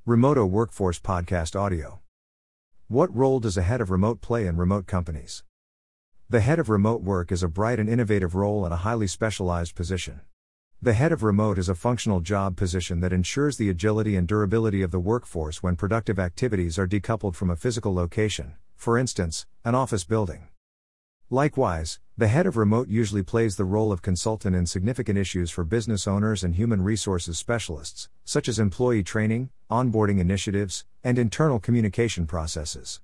Remoto Workforce Podcast Audio. What role does a head of remote play in remote companies? The head of remote work is a bright and innovative role and a highly specialized position. The head of remote is a functional job position that ensures the agility and durability of the workforce when productive activities are decoupled from a physical location, for instance, an office building. Likewise, the head of remote usually plays the role of consultant in significant issues for business owners and human resources specialists, such as employee training, onboarding initiatives, and internal communication processes.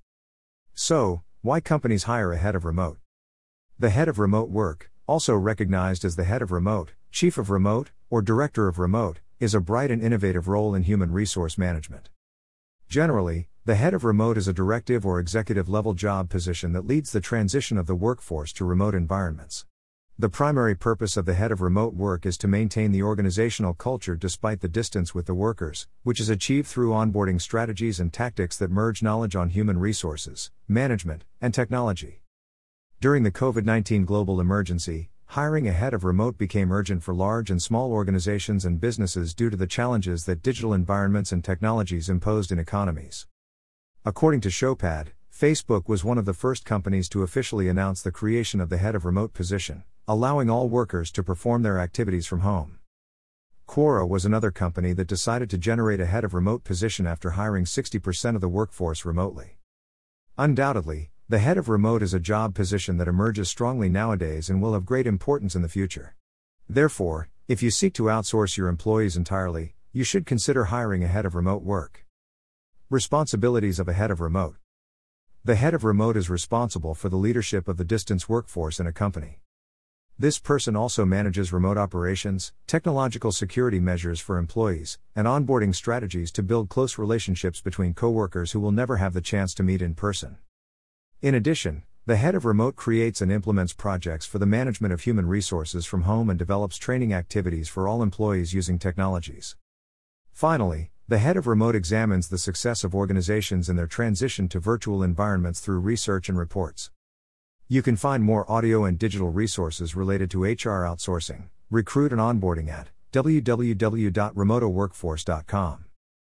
So, why companies hire a head of remote? The head of remote work, also recognized as the head of remote, chief of remote, or director of remote, is a bright and innovative role in human resource management. Generally, the head of remote is a directive or executive level job position that leads the transition of the workforce to remote environments. The primary purpose of the head of remote work is to maintain the organizational culture despite the distance with the workers, which is achieved through onboarding strategies and tactics that merge knowledge on human resources, management, and technology. During the COVID-19 global emergency, hiring a head of remote became urgent for large and small organizations and businesses due to the challenges that digital environments and technologies imposed in economies. According to Showpad, Facebook was one of the first companies to officially announce the creation of the head of remote position, allowing all workers to perform their activities from home. Quora was another company that decided to generate a head of remote position after hiring 60% of the workforce remotely. Undoubtedly, the head of remote is a job position that emerges strongly nowadays and will have great importance in the future. Therefore, if you seek to outsource your employees entirely, you should consider hiring a head of remote work. Responsibilities of a head of remote. The head of remote is responsible for the leadership of the distance workforce in a company. This person also manages remote operations, technological security measures for employees, and onboarding strategies to build close relationships between coworkers who will never have the chance to meet in person. In addition, the head of remote creates and implements projects for the management of human resources from home and develops training activities for all employees using technologies. Finally, the head of remote examines the success of organizations in their transition to virtual environments through research and reports. You can find more audio and digital resources related to HR outsourcing, recruit and onboarding at www.remotoworkforce.com.